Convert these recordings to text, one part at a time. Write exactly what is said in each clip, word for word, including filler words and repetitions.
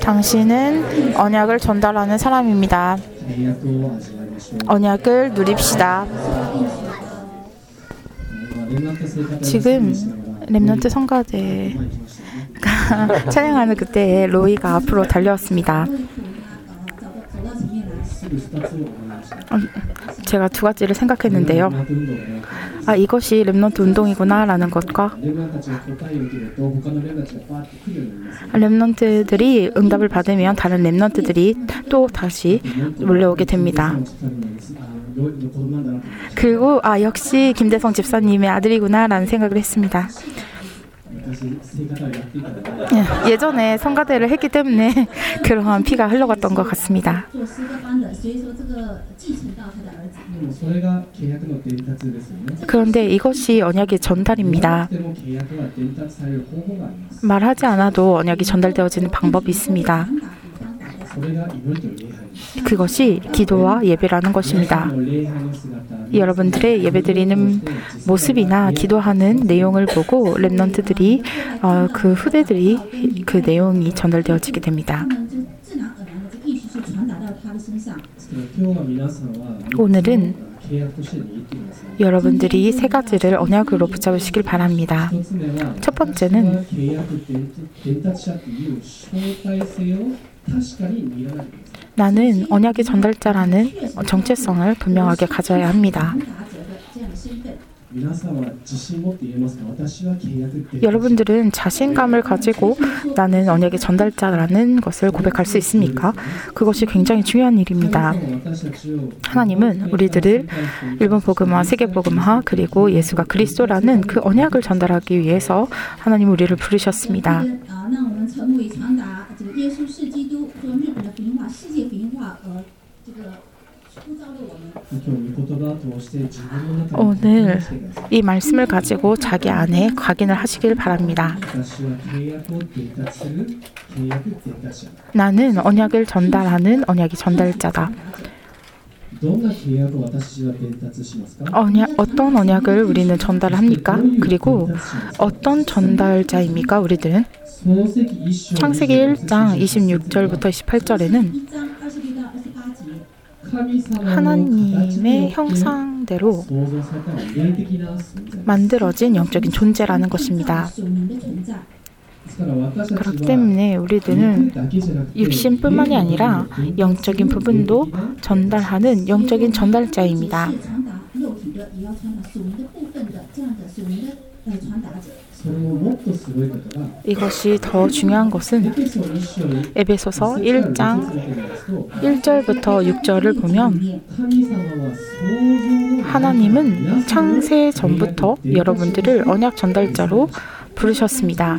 당신은 언약을 전달하는 사람입니다. 언약을 누립시다. 지금 렘넌트 성가대가 찬양하는 그때에 로이가 앞으로 달려왔습니다. 제가 두 가지를 생각했는데요. 아, 이것이 렘넌트 운동이구나 라는 것과 렘넌트들이 응답을 받으면 다른 렘넌트들이 또 다시 몰려오게 됩니다. 그리고 아 역시 김대성 집사님의 아들이구나 라는 생각을 했습니다. 예전에 성가대를 했기 때문에 그러한 피가 흘러갔던 것 같습니다. 그런데 이것이 언약의 전달입니다. 말하지 않아도 언약이 전달되어지는 방법이 있습니다. 그것이 기도와 예배라는 것입니다. 여러분들의 예배드리는 모습이나 기도하는 내용을 보고 렘넌트들이 어, 그 후대들이 그 내용이 전달되어지게 됩니다. 오늘은 여러분들이 세 가지를 언약으로 붙잡으시길 바랍니다. 첫 번째는 나는 언약의 전달자라는 정체성을 분명하게 가져야 합니다. 여러분들은 자신감을 가지고 나는 언약의 전달자라는 것을 고백할 수 있습니까? 그것이 굉장히 중요한 일입니다. 하나님은 우리들을 일본 복음화, 세계 복음화, 그리고 예수가 그리스도라는 그 언약을 전달하기 위해서 하나님 우리를 부르셨습니다. 오늘 이 말씀을 가지고 자기 안에 각인을 하시길 바랍니다. 나는 언약을 전달하는 언약의 전달자다. 언약, 어떤 언약을 우리는 전달합니까? 그리고 어떤 전달자입니까? 우리들은 창세기 일 장 이십육 절부터 이십팔 절에는 하나님의 형상대로 만들어진 영적인 존재라는 것입니다. 그렇기 때문에 우리들은 육신뿐만이 아니라 영적인 부분도 전달하는 영적인 전달자입니다. 이것이 더 중요한 것은 에베소서 일 장 일 절부터 육 절을 보면 하나님은 창세 전부터 여러분들을 언약 전달자로 부르셨습니다.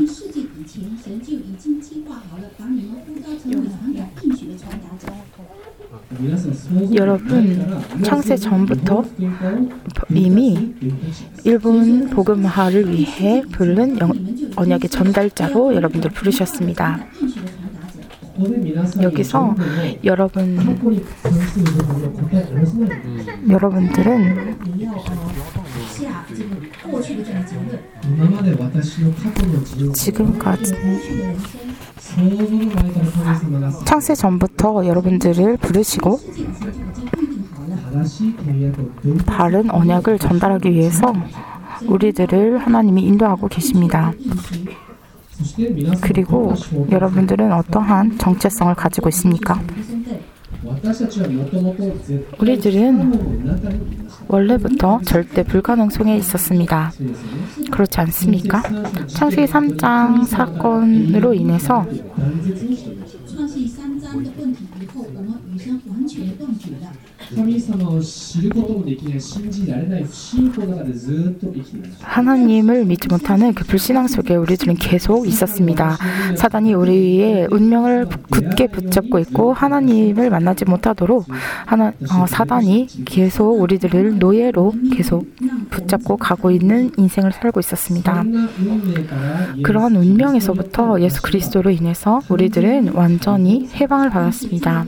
여러분 창세 전부터 이미 일본 복음화를 위해 부른 영, 언약의 전달자로 여러분들 부르셨습니다. 여기서 여러분 여러분들은 지금까지 창세 전부터 여러분들을 부르시고 바른 언약을 전달하기 위해서 우리들을 하나님이 인도하고 계십니다. 그리고 여러분들은 어떠한 정체성을 가지고 있습니까? 우리들은 원래부터 절대 불가능성에 있었습니다. 그렇지 않습니까? 창세기 삼 장 사건으로 인해서 하나님을 믿지 못하는 그 불신앙 속에 우리들은 계속 있었습니다. 사단이 우리의 운명을 굳게 붙잡고 있고 하나님을 만나지 못하도록 하나, 어, 사단이 계속 우리들을 노예로 계속 붙잡고 가고 있는 인생을 살고 있었습니다. 그런 운명에서부터 예수 그리스도로 인해서 우리들은 완전히 해방을 받았습니다.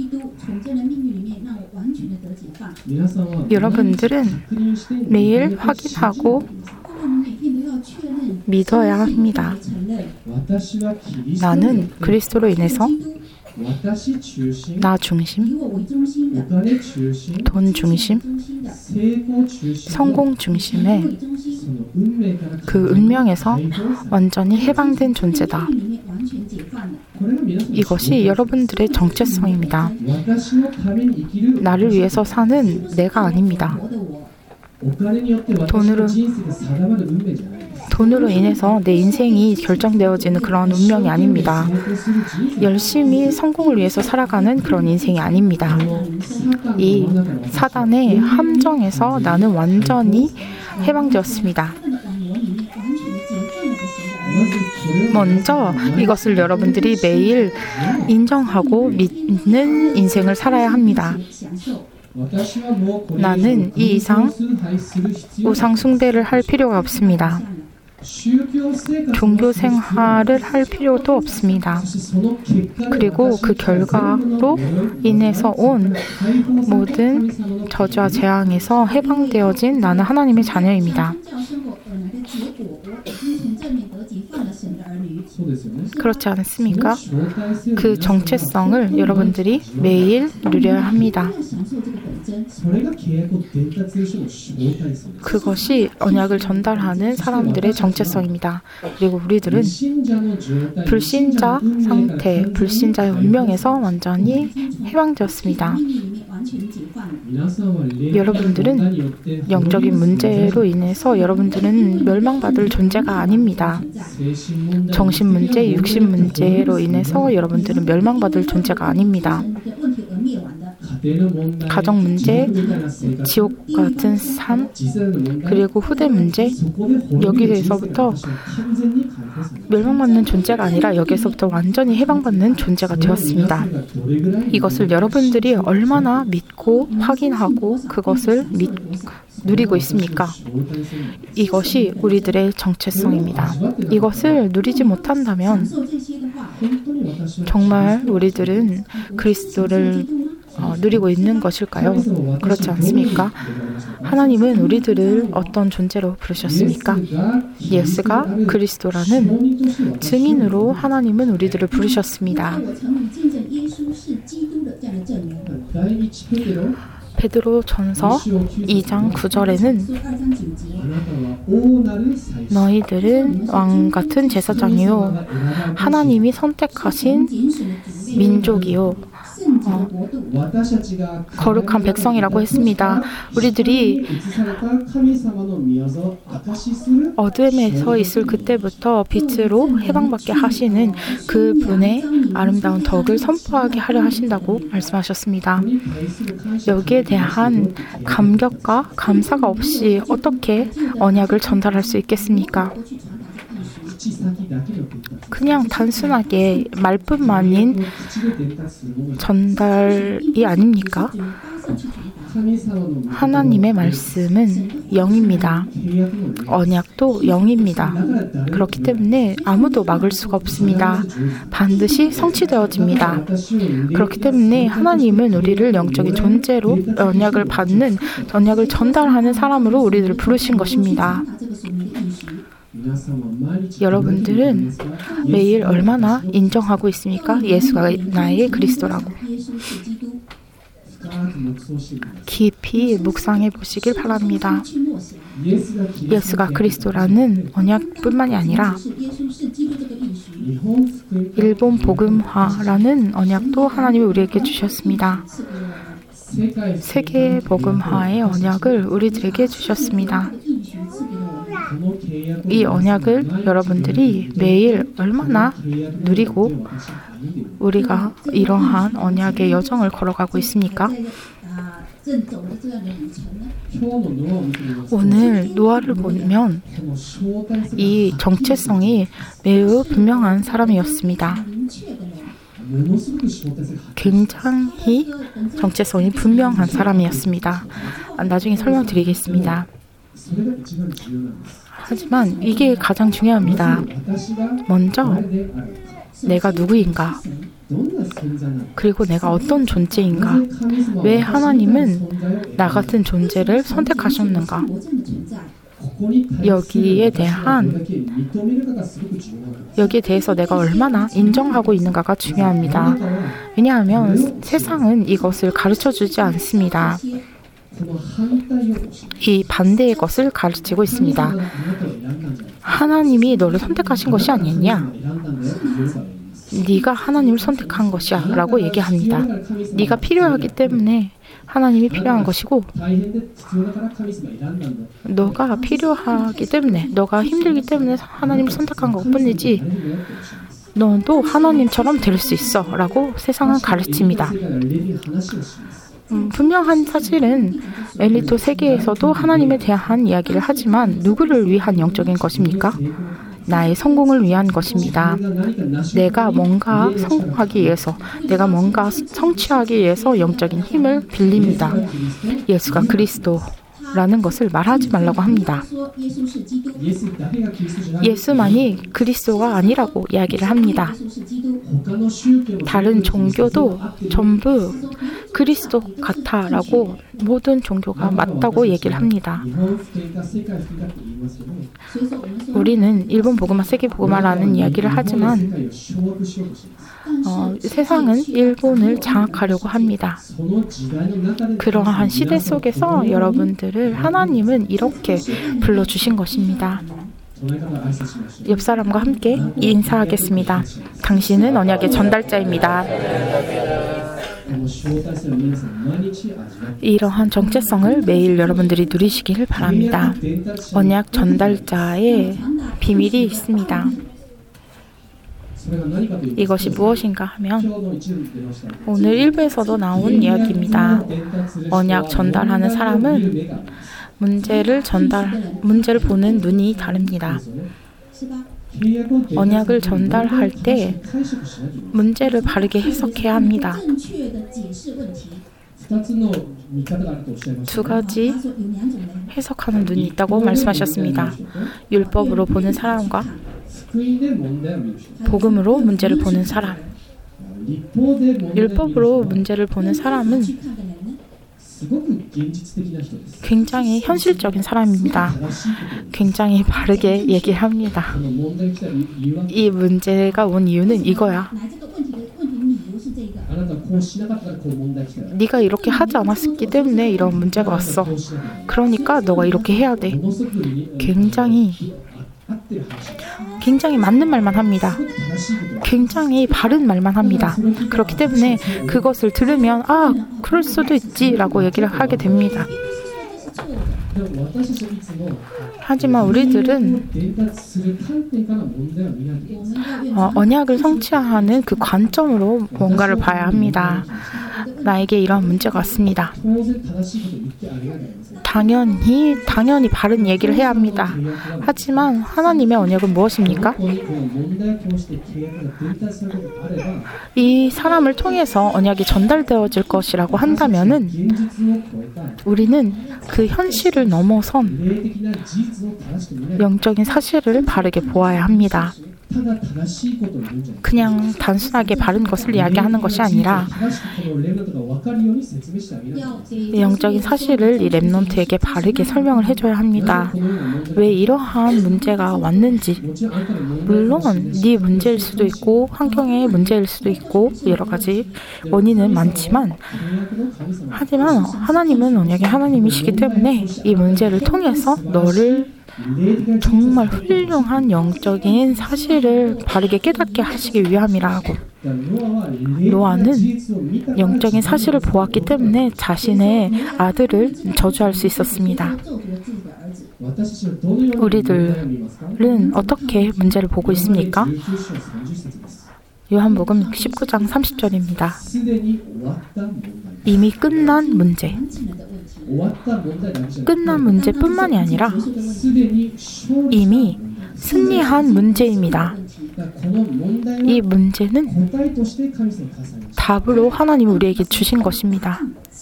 여러분들은 매일 확인하고 믿어야 합니다. 나는 그리스도로 인해서 나 중심, 돈 중심, 성공 중심의 그 운명에서 완전히 해방된 존재다. 이것이 여러분들의 정체성입니다. 나를 위해서 사는 내가 아닙니다. 돈으로 돈으로 인해서 내 인생이 결정되어지는 그런 운명이 아닙니다. 열심히 성공을 위해서 살아가는 그런 인생이 아닙니다. 이 사단의 함정에서 나는 완전히 해방되었습니다. 먼저 이것을 여러분들이 매일 인정하고 믿는 인생을 살아야 합니다. 나는 이 이상 우상 숭배를 할 필요가 없습니다. 종교 생활을 할 필요도 없습니다. 그리고 그 결과로 인해서 온 모든 저주와 재앙에서 해방되어진 나는 하나님의 자녀입니다. 그렇지 않습니까? 그 정체성을 여러분들이 매일 누려야 합니다. 그것이 언약을 전달하는 사람들의 정체성입니다. 그리고 우리들은 불신자 상태, 불신자의 운명에서 완전히 해방되었습니다. 여러분들은 영적인 문제로 인해서 여러분들은 멸망받을 존재가 아닙니다. 정신 문제, 육신 문제로 인해서 여러분들은 멸망받을 존재가 아닙니다. 가정 문제, 지옥 같은 삶, 그리고 후대 문제, 여기에서부터 멸망받는 존재가 아니라 여기에서부터 완전히 해방받는 존재가 되었습니다. 이것을 여러분들이 얼마나 믿고 확인하고 그것을 믿, 누리고 있습니까? 이것이 우리들의 정체성입니다. 이것을 누리지 못한다면 정말 우리들은 그리스도를 어, 누리고 있는 것일까요? 그렇지 않습니까? 하나님은 우리들을 어떤 존재로 부르셨습니까? 예수가 그리스도라는 증인으로 하나님은 우리들을 부르셨습니다. 베드로 전서 이 장 구 절에는 너희들은 왕 같은 제사장이요 하나님이 선택하신 민족이요 어, 거룩한 백성이라고 했습니다. 우리들이 어둠에서 있을 그때부터 빛으로 해방받게 하시는 그분의 아름다운 덕을 선포하게 하려 하신다고 말씀하셨습니다. 여기에 대한 감격과 감사가 없이 어떻게 언약을 전달할 수 있겠습니까? 그냥 단순하게 말뿐만인 전달이 아닙니까? 하나님의 말씀은 영입니다. 언약도 영입니다. 그렇기 때문에 아무도 막을 수가 없습니다. 반드시 성취되어집니다. 그렇기 때문에 하나님은 우리를 영적인 존재로 언약을 받는, 언약을 전달하는 사람으로 우리를 부르신 것입니다. 여러분들은 매일 얼마나 인정하고 있습니까? 예수가 나의 그리스도라고. 깊이 묵상해 보시길 바랍니다. 예수가 그리스도라는 언약뿐만이 아니라 일본 복음화라는 언약도 하나님이 우리에게 주셨습니다. 세계 복음화의 언약을 우리들에게 주셨습니다. 이 언약을 여러분들이 매일 얼마나 누리고 우리가 이러한 언약의 여정을 걸어가고 있습니까? 오늘 노아를 보면 이 정체성이 매우 분명한 사람이었습니다. 굉장히 정체성이 분명한 사람이었습니다. 나중에 설명드리겠습니다. 하지만 이게 가장 중요합니다. 먼저 내가 누구인가? 그리고 내가 어떤 존재인가? 왜 하나님은 나 같은 존재를 선택하셨는가? 여기에 대한 여기에 대해서 내가 얼마나 인정하고 있는가가 중요합니다. 왜냐하면 세상은 이것을 가르쳐주지 않습니다. 이 반대의 것을 가르치고 있습니다. 하나님이 너를 선택하신 것이 아니냐? 네가 하나님을 선택한 것이야 라고 얘기합니다. 네가 필요하기 때문에 하나님이 필요한 것이고, 너가 필요하기 때문에, 너가 힘들기 때문에 하나님을 선택한 것뿐이지 너도 하나님처럼 될 수 있어 라고 세상은 가르칩니다. 음, 분명한 사실은 엘리트 세계에서도 하나님에 대한 이야기를 하지만 누구를 위한 영적인 것입니까? 나의 성공을 위한 것입니다. 내가 뭔가 성공하기 위해서, 내가 뭔가 성취하기 위해서 영적인 힘을 빌립니다. 예수가 그리스도라는 것을 말하지 말라고 합니다. 예수만이 그리스도가 아니라고 이야기를 합니다. 다른 종교도 전부 그리스도 같아라고 모든 종교가 맞다고 얘기를 합니다. 우리는 일본 복음화, 세계 복음화라는 이야기를 하지만 어, 세상은 일본을 장악하려고 합니다. 그러한 시대 속에서 여러분들을 하나님은 이렇게 불러주신 것입니다. 옆 사람과 함께 인사하겠습니다. 당신은 언약의 전달자입니다. 이러한 정체성을 매일 여러분들이 누리시길 바랍니다. 언약 전달자의 비밀이 있습니다. 이것이 무엇인가 하면 오늘 일부에서도 나온 이야기입니다. 언약 전달하는 사람은 문제를 전달, 문제를 보는 눈이 다릅니다. 언약을 전달할 때 문제를 바르게 해석해야 합니다. 두 가지 해석하는 눈이 있다고 말씀하셨습니다. 율법으로 보는 사람과 복음으로 문제를 보는 사람. 율법으로 문제를 보는 사람은 굉장히 현실적인 사람입니다. 굉장히 바르게 얘기합니다. 이 문제가 온 이유는 이거야. 네가 이렇게 하지 않았기 때문에 이런 문제가 왔어. 그러니까 너가 이렇게 해야 돼. 굉장히 굉장히 맞는 말만 합니다. 굉장히 바른 말만 합니다. 그렇기 때문에 그것을 들으면 아, 그럴 수도 있지 라고 얘기를 하게 됩니다. 하지만 우리들은 어, 언약을 성취하는 그 관점으로 뭔가를 봐야 합니다. 나에게 이런 문제가 왔습니다. 당연히 당연히 바른 얘기를 해야 합니다. 하지만 하나님의 언약은 무엇입니까? 이 사람을 통해서 언약이 전달되어질 것이라고 한다면은 우리는 그 현실을 넘어선 영적인 사실을 바르게 보아야 합니다. 그냥 단순하게 바른 것을 이야기하는 것이 아니라 영적인 사실을 이 렘넌트에게 바르게 설명을 해줘야 합니다. 왜 이러한 문제가 왔는지, 물론 네 문제일 수도 있고 환경의 문제일 수도 있고 여러 가지 원인은 많지만, 하지만 하나님은 언약의 하나님이시기 때문에 이 문제를 통해서 너를 정말 훌륭한 영적인 사실을 바르게 깨닫게 하시기 위함이라고. 노아는 영적인 사실을 보았기 때문에 자신의 아들을 저주할 수 있었습니다. 우리들은 어떻게 문제를 보고 있습니까? 요한복음 십구 장 삼십 절입니다. 이미 끝난 문제. 끝난 문제뿐만이 아니라 이미 승리한 문제입니다. 이 문제는 답으로 하나님이 우리에게 주신 것입니다.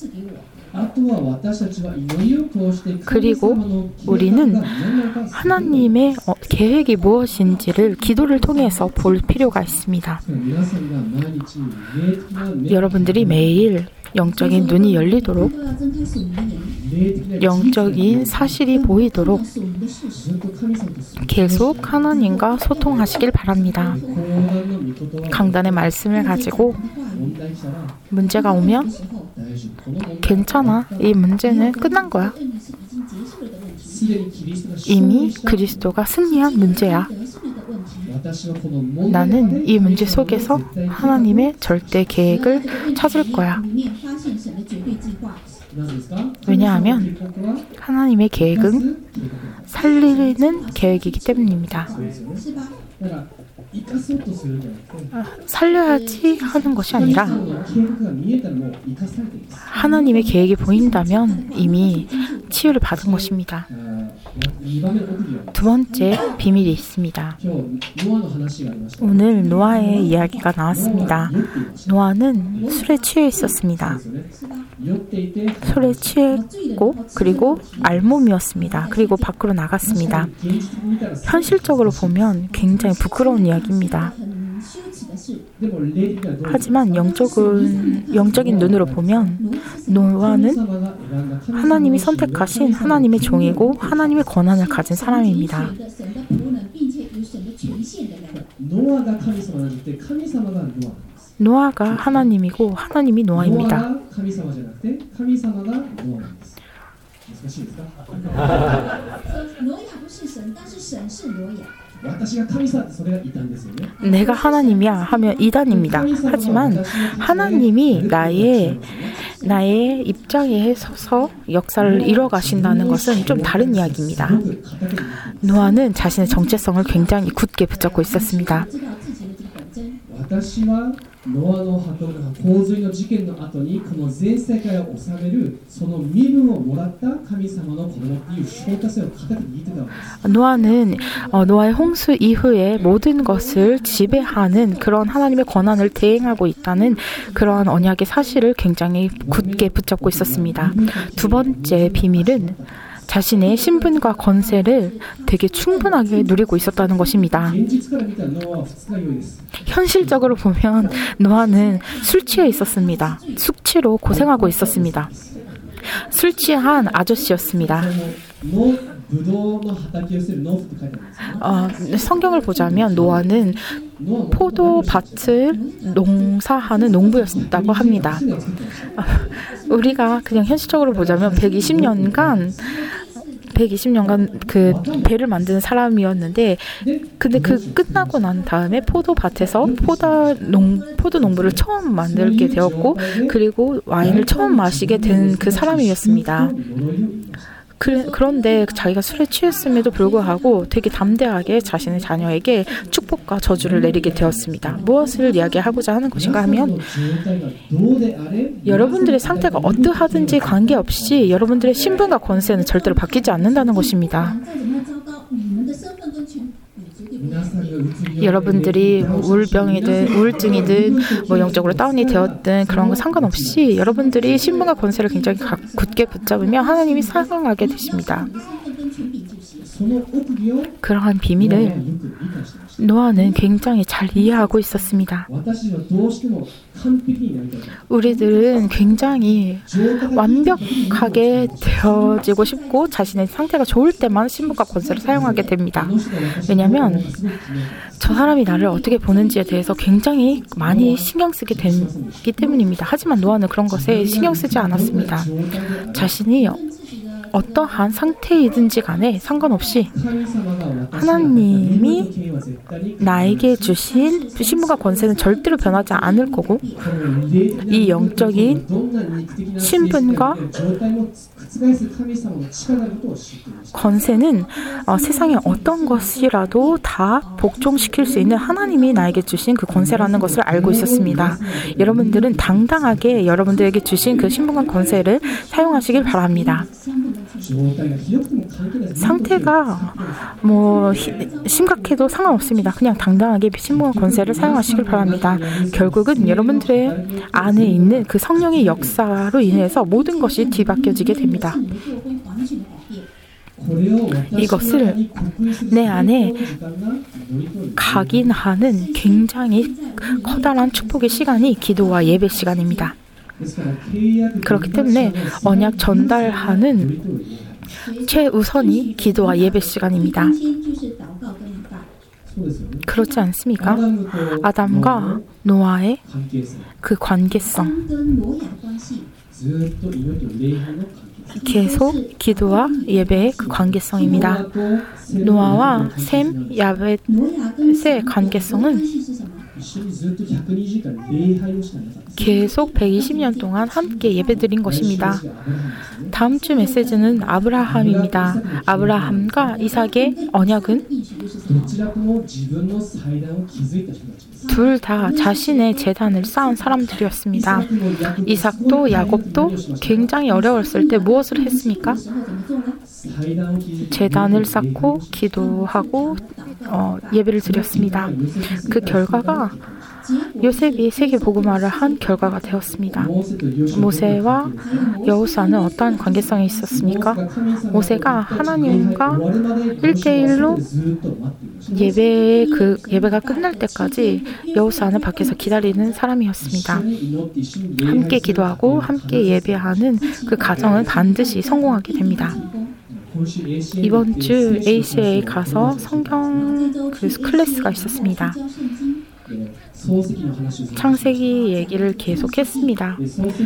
그리고 우리는 하나님의 계획이 무엇인지를 기도를 통해서 볼 필요가 있습니다. 여러분들이 매일 영적인 눈이 열리도록, 영적인 사실이 보이도록 계속 하나님과 소통하시길 바랍니다. 강단의 말씀을 가지고 문제가 오면 괜찮아. 이 문제는 끝난 거야. 이미 그리스도가 승리한 문제야. 나는 이 문제 속에서 하나님의 절대 계획을 찾을 거야. 왜냐하면 하나님의 계획은 살리는 계획이기 때문입니다. 살려야지 하는 것이 아니라 하나님의 계획이 보인다면 이미 치유를 받은 것입니다. 두 번째 비밀이 있습니다. 오늘 노아의 이야기가 나왔습니다. 노아는 술에 취해 있었습니다. 술에 취했고 그리고 알몸이었습니다. 그리고 밖으로 나갔습니다. 현실적으로 보면 굉장히 부끄러운 이야기입니다. 하지만 영적은, 영적인 눈으로 보면 노아는 하나님이 선택하신 하나님의 종이고 하나님의 권한을 가진 사람입니다. 노아가 하나님이고 하나님이 노아입니다. 내가 하나님이야 하면 이단입니다. 하지만 하나님이 나의 나의 입장에 서서 역사를 이뤄가신다는 것은 좀 다른 이야기입니다. 노아는 자신의 정체성을 굉장히 굳게 붙잡고 있었습니다. 노아의洪水の事件の後にこの全世界を治めるその身分をもらった神様の子供っていう称価性を固く言ってたわけです。 노아는 어, 노아의 홍수 이후에 모든 것을 지배하는 그런 하나님의 권한을 대행하고 있다는 그런 언약의 사실을 굉장히 굳게 붙잡고 있었습니다. 두 번째 비밀은 자신의 신분과 권세를 되게 충분하게 누리고 있었다는 것입니다. 현실적으로 보면 노아는 술 취해 있었습니다. 숙취로 고생하고 있었습니다. 술 취한 아저씨였습니다. 어, 성경을 보자면 노아는 포도밭을 농사하는 농부였다고 합니다. 우리가 그냥 현실적으로 보자면 백이십 년간 백이십 년간 그 배를 만드는 사람이었는데 근데 그 끝나고 난 다음에 포도밭에서 포도 농 포도 농부를 처음 만들게 되었고 그리고 와인을 처음 마시게 된 그 사람이었습니다. 그, 그런데 자기가 술에 취했음에도 불구하고 되게 담대하게 자신의 자녀에게 축복과 저주를 내리게 되었습니다. 무엇을 이야기하고자 하는 것인가 하면 여러분들의 상태가 어떠하든지 관계없이 여러분들의 신분과 권세는 절대로 바뀌지 않는다는 것입니다. 여러분들이 우울병이든 우울증이든 뭐 영적으로 다운이 되었든 그런 거 상관없이 여러분들이 신분과 권세를 굉장히 굳게 붙잡으면 하나님이 사용하게 되십니다. 그러한 비밀을 노아는 굉장히 잘 이해하고 있었습니다. 우리들은 굉장히 완벽하게 되어지고 싶고 자신의 상태가 좋을 때만 신분과 권세를 사용하게 됩니다. 왜냐하면 저 사람이 나를 어떻게 보는지에 대해서 굉장히 많이 신경 쓰게 되기 때문입니다. 하지만 노아는 그런 것에 신경 쓰지 않았습니다. 자신이 어떠한 상태이든지 간에 상관없이 하나님이 나에게 주신 신분과 권세는 절대로 변하지 않을 거고 이 영적인 신분과 권세는 어, 세상의 어떤 것이라도 다 복종시킬 수 있는 하나님이 나에게 주신 그 권세라는 것을 알고 있었습니다. 여러분들은 당당하게 여러분들에게 주신 그 신분과 권세를 사용하시길 바랍니다. 상태가 뭐 히, 심각해도 상관없습니다. 그냥 당당하게 신분과 권세를 사용하시길 바랍니다. 결국은 여러분들의 안에 있는 그 성령의 역사로 인해서 모든 것이 뒤바뀌어지게 됩니다. 이것을 내 안에 각인하는 굉장히 커다란 축복의 시간이 기도와 예배 시간입니다. 그렇기 때문에 언약 전달하는 최우선이 기도와 예배 시간입니다. 그렇지 않습니까? 아담과 노아의 그 관계성, 계속 기도와 예배의 그 관계성입니다. 노아와 셈, 야벳의 관계성은 계속 백이십 년 동안 함께 예배드린 것입니다. 다음 주 메시지는 아브라함입니다. 아브라함과 이삭의 언약은 둘 다 자신의 제단을 쌓은 사람들이었습니다. 이삭도 야곱도 굉장히 어려웠을 때 무엇을 했습니까? 제단을 쌓고 기도하고 어, 예배를 드렸습니다. 그 결과가 요셉이 세계 복음화를 한 결과가 되었습니다. 모세와 여호수아는 어떠한 관계성이 있었습니까? 모세가 하나님과 일 대일로 예배 그 예배가 끝날 때까지 여호수아는 밖에서 기다리는 사람이었습니다. 함께 기도하고 함께 예배하는 그 가정은 반드시 성공하게 됩니다. 이번 주 에이씨에이 가서 성경 그 클래스가 있었습니다. 창세기 얘기를 계속했습니다.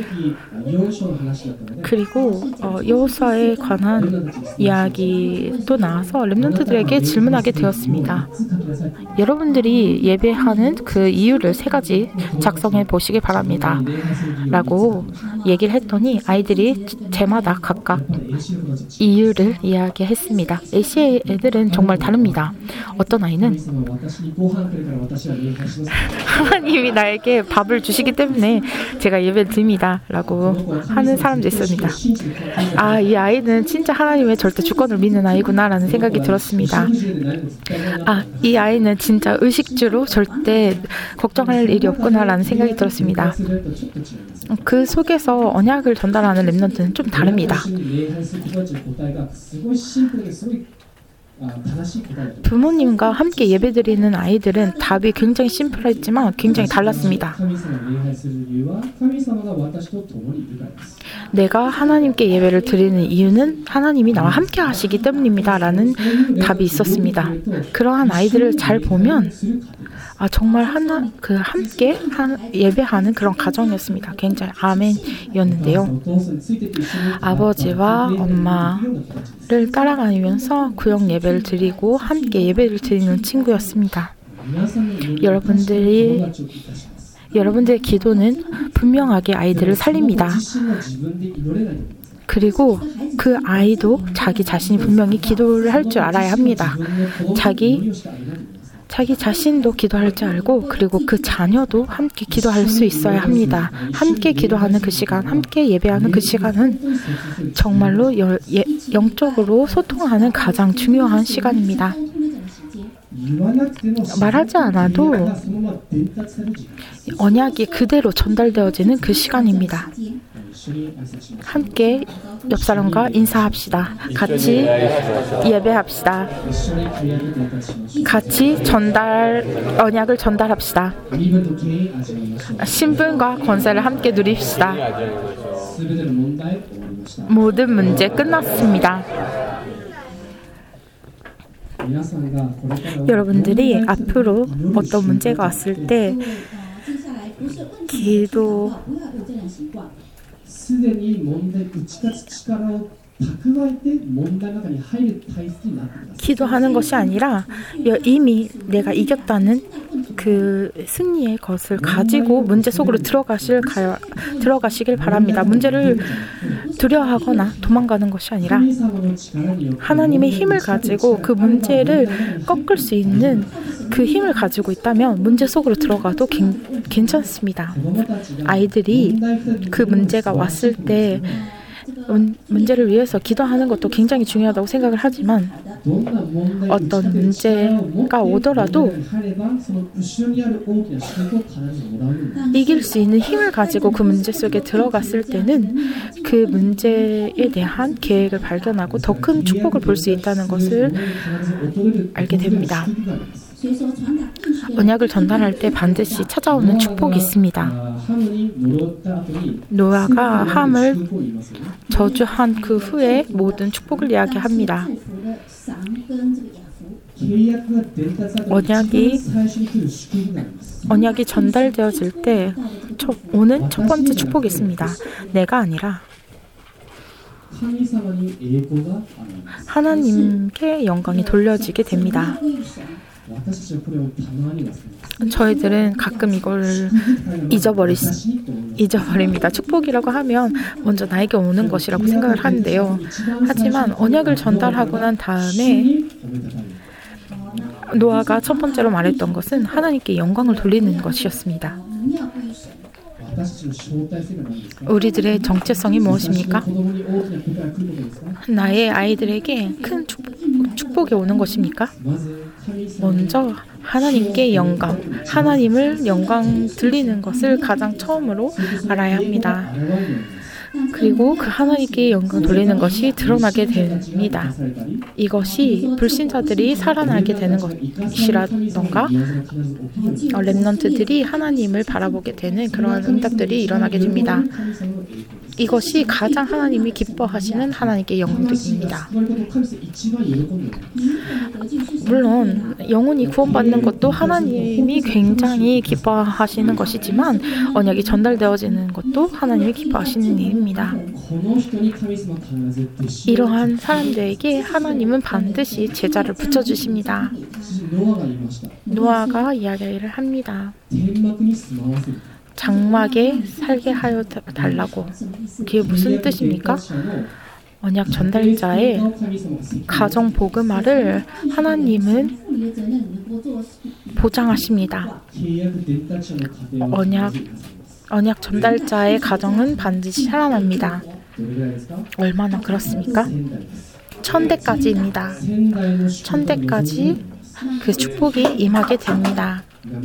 그리고 어, 여호수아에 관한 이야기도 나와서 렘넌트들에게 질문하게 되었습니다. 여러분들이 예배하는 그 이유를 세 가지 작성해 보시기 바랍니다. 라고 얘기를 했더니 아이들이 제마다 각각 이유를 이야기했습니다. 에이씨에이 애들은 정말 다릅니다. 어떤 아이는 하나님이 나에게 밥을 주시기 때문에 제가 예배를 드립니다 라고 하는 사람도 있습니다. 아, 이 아이는 진짜 하나님의 절대 주권을 믿는 아이구나 라는 생각이 들었습니다. 아, 이 아이는 진짜 의식주로 절대 걱정할 일이 없구나 라는 생각이 들었습니다. 그 속에서 언약을 전달하는 렘넌트는 좀 다릅니다. 부모님과 함께 예배드리는 아이들은 답이 굉장히 심플했지만 굉장히 달랐습니다. 내가 하나님께 예배를 드리는 이유는 하나님이 나와 함께 하시기 때문입니다 라는 답이 있었습니다. 그러한 아이들을 잘 보면 아, 정말 하나 그 함께 한, 예배하는 그런 가정이었습니다. 굉장히 아멘이었는데요. 아버지와 엄마를 따라가면서 구역 예배를 드리고 함께 예배를 드리는 친구였습니다. 여러분들이 여러분들의 기도는 분명하게 아이들을 살립니다. 그리고 그 아이도 자기 자신이 분명히 기도를 할 줄 알아야 합니다. 자기 자기 자신도 기도할 줄 알고 그리고 그 자녀도 함께 기도할 수 있어야 합니다. 함께 기도하는 그 시간, 함께 예배하는 그 시간은 정말로 여, 예, 영적으로 소통하는 가장 중요한 시간입니다. 말하지 않아도 언약이 그대로 전달되어지는 그 시간입니다. 함께 옆 사람과 인사합시다. 같이 예배합시다. 같이 전달 언약을 전달합시다. 신분과 권세를 함께 누립시다. 모든 문제 끝났습니다. 여러분들이 앞으로 어떤 문제가 왔을 때 기도 기도하는 것이 아니라 이미 내가 이겼다는 그 승리의 것을 가지고 문제 속으로 들어가실 가, 들어가시길 바랍니다. 문제를 두려워하거나 도망가는 것이 아니라 하나님의 힘을 가지고 그 문제를 꺾을 수 있는 그 힘을 가지고 있다면 문제 속으로 들어가도 괜, 괜찮습니다. 아이들이 그 문제가 왔을 때 문제를 위해서 기도하는 것도 굉장히 중요하다고 생각을 하지만 어떤 문제가 오더라도 이길 수 있는 힘을 가지고 그 문제 속에 들어갔을 때는 그 문제에 대한 계획을 발견하고 더 큰 축복을 볼 수 있다는 것을 알게 됩니다. 언약을 전달할 때 반드시 찾아오는 축복이 있습니다. 노아가 함을 저주한 그 후에 모든 축복을 이야기합니다. 언약이 언약이 전달되어질 때 첫, 오는 첫 번째 축복이 있습니다. 내가 아니라 하나님께 영광이 돌려지게 됩니다. 저희들은 가끔 이걸 잊어버리, 잊어버립니다. 축복이라고 하면 먼저 나에게 오는 것이라고 생각을 하는데요. 하지만 언약을 전달하고 난 다음에 노아가 첫 번째로 말했던 것은 하나님께 영광을 돌리는 것이었습니다. 우리들의 정체성이 무엇입니까? 나의 아이들에게 큰 축복, 축복이 오는 것입니까? 먼저 하나님께 영광, 하나님을 영광 들리는 것을 가장 처음으로 알아야 합니다. 그리고 그 하나님께 영광 돌리는 것이 드러나게 됩니다. 이것이 불신자들이 살아나게 되는 것이라던가 어, 랩넌트들이 하나님을 바라보게 되는 그러한 응답들이 일어나게 됩니다. 이것이 가장 하나님이 기뻐하시는 하나님께 영광입니다. 물론 영혼이 구원받는 것도 하나님이 굉장히 기뻐하시는 것이지만 언약이 전달되어지는 것도 하나님이 기뻐하시는 일입니다. 이러한 사람들에게 하나님은 반드시 제자를 붙여주십니다. 노아가 이야기를 합니다. 장막에 살게 하여 달라고. 그게 무슨 뜻입니까? 언약 전달자의 가정 복음화를 하나님은 보장하십니다. 언약 언약 전달자의 가정은 반드시 살아납니다. 얼마나 그렇습니까? 천대까지입니다. 천대까지 그 축복이 임하게 됩니다.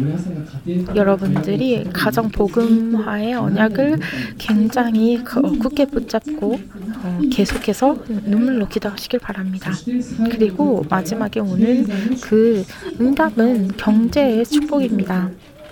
여러분들이 가정 복음화의 언약을 굉장히 굳게 붙잡고 어, 계속해서 눈물로 기도하시길 바랍니다. 그리고 마지막에 오는 그 응답은 경제의 축복입니다.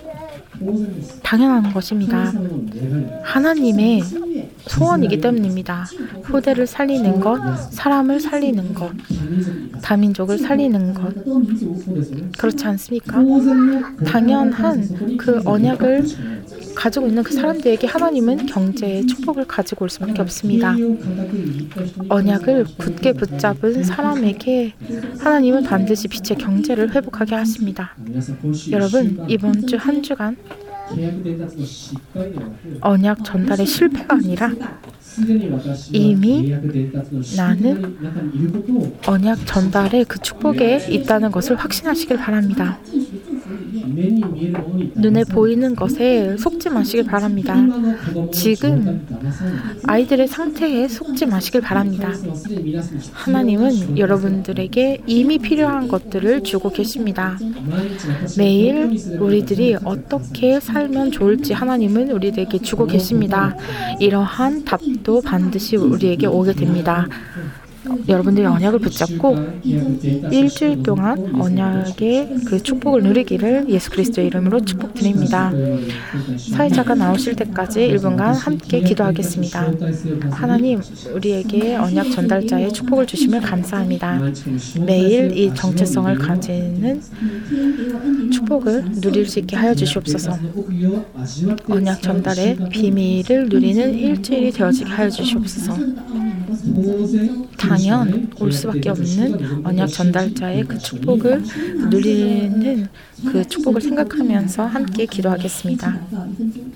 당연한 것입니다. 하나님의 소원이기 때문입니다. 후대를 살리는 것, 사람을 살리는 것, 다민족을 살리는 것. 그렇지 않습니까? 당연한 그 언약을 가지고 있는 그 사람들에게 하나님은 경제의 축복을 가지고 올 수밖에 없습니다. 언약을 굳게 붙잡은 사람에게 하나님은 반드시 빛의 경제를 회복하게 하십니다. 여러분, 이번 주 한 주간 언약 전달의 실패가 아니라 이미 나는 언약 전달의 그 축복에 있다는 것을 확신하시길 바랍니다. 눈에 보이는 것에 속지 마시길 바랍니다. 지금 아이들의 상태에 속지 마시길 바랍니다. 하나님은 여러분들에게 이미 필요한 것들을 주고 계십니다. 매일 우리들이 어떻게 살면 좋을지 하나님은 우리에게 주고 계십니다. 이러한 답도 반드시 우리에게 오게 됩니다. 여러분들이 언약을 붙잡고 일주일 동안 언약의 그 축복을 누리기를 예수 그리스도의 이름으로 축복드립니다. 사회자가 나오실 때까지 일 분간 함께 기도하겠습니다. 하나님, 우리에게 언약 전달자의 축복을 주심을 감사합니다. 매일 이 정체성을 가지는 축복을 누릴 수 있게 하여 주시옵소서. 언약 전달의 비밀을 누리는 일주일이 되어지게 하여 주시옵소서. 당연 올 수밖에 없는 언약 전달자의 그 축복을 누리는 그 축복을 생각하면서 함께 기도하겠습니다.